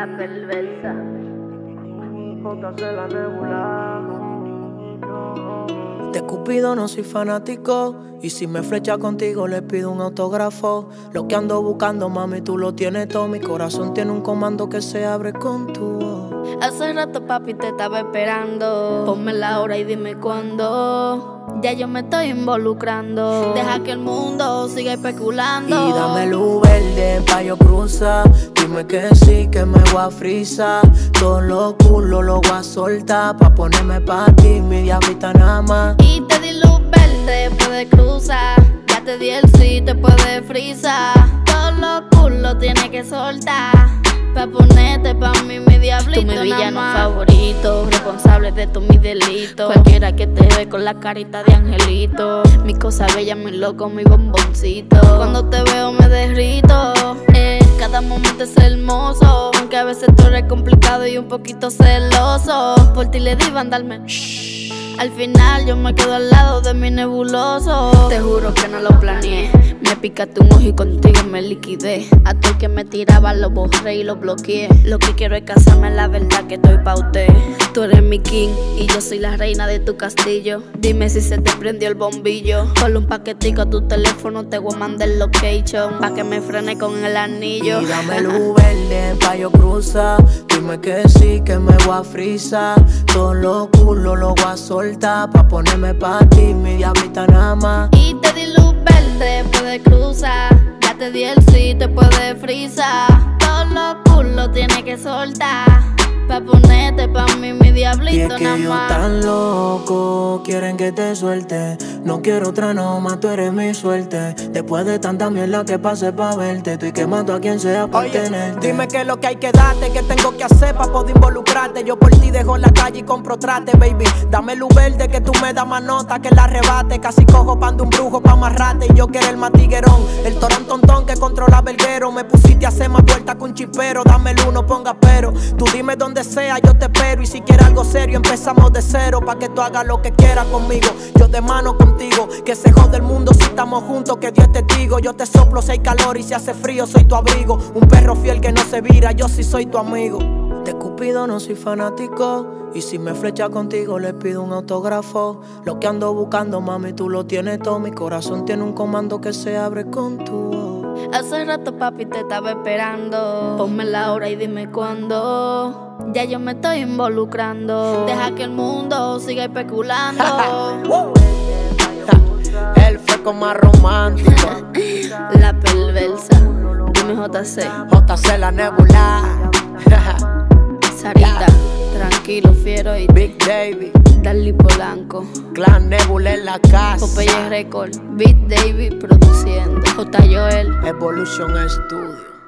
La perversa. JC la Nebula. De Cupido no soy fanático, y si me flecha contigo le pido un autógrafo. Lo que ando buscando, mami, tú lo tienes todo. Mi corazón tiene un comando que se abre con tu voz. Hace rato papi te estaba esperando. Ponme la hora y dime cuándo. Ya yo me estoy involucrando. Deja que el mundo siga especulando. Y dame luz verde pa' yo cruzar. Dime que sí, que me voy a frizar. Todos los culos los voy a soltar pa' ponerme pa' ti, mi diablita nada más. Y te di luz verde, puedes cruzar. Ya te di el sí, te puedes frizar. Todos los culos tienes que soltar pa' ponerte pa' mí, mi diablito. Tú mi villano favorito, responsable de todos mis delitos. Cualquiera que te ve con la carita de angelito. Mi cosa bella, mi loco, mi bomboncito. Cuando te veo me derrito. Cada momento es hermoso, aunque a veces tú eres complicado y un poquito celoso. Por ti le di andarme. Al final yo me quedo al lado de mi nebuloso. Te juro que no lo planeé. Me picaste un ojo y contigo me liquidé. A todo el que me tiraba lo borré y lo bloqueé. Lo que quiero es casarme, la verdad que estoy pa' usted. Tú eres mi king y yo soy la reina de tu castillo. Dime si se te prendió el bombillo. Ponle un paquetico a tu teléfono, te voy a mandar el location pa' que me frene con el anillo. Y dame luz verde pa' yo cruzar. Dime que sí, que me voy a frizar. Todos los culos los voy a soltar pa' ponerme pa' ti, mi diablita nada más. Y te di luz verde, puedes cruzar. Ya te di el sí, te puedes frizar. Todos los culos tienes que soltar pa' ponerte pa' mí, mi diablito nada más. Y es que yo tan loco, quieren que te suelte. No quiero otra nomás, tú eres mi suerte. Después de tanta mierda que pasé pa' verte, estoy quemando a quien sea por tenerte. Dime qué es lo que hay que darte, qué tengo que hacer pa' poder involucrarte. Yo por ti dejo la calle y compro trate, baby. Dame luz verde que tú me das más nota que la arrebate. Casi cojo pan de un brujo pa' amarrarte. Y yo que era el matiguerón, el torón tontón que controla verguero. Me pusiste a hacer más vueltas que un chipero. Dame luz, no pongas pero. Tú dime dónde sea, yo te espero. Y si quieres algo serio, empezamos de cero. Pa' que tú hagas lo que quieras conmigo. Yo de mano contigo, que se jode el mundo si estamos juntos, que Dios es testigo. Yo te soplo si hay calor y si hace frío soy tu abrigo. Un perro fiel que no se vira, yo sí soy tu amigo. De Cupido no soy fanático, y si me flecha contigo le pido un autógrafo. Lo que ando buscando, mami, tú lo tienes todo. Mi corazón tiene un comando que se abre con tu voz. Hace rato papi te estaba esperando. Ponme la hora y dime cuándo. Ya yo me estoy involucrando. Deja que el mundo siga especulando. El fresco más romántico. La perversa. Dime JC. JC la Nebula. Sarita, tranquilo, fiero y Big David, Darly Polanco. Clan Nebula en la casa. Popeye Record, Big David produciendo. J. Joel. Evolution Studio.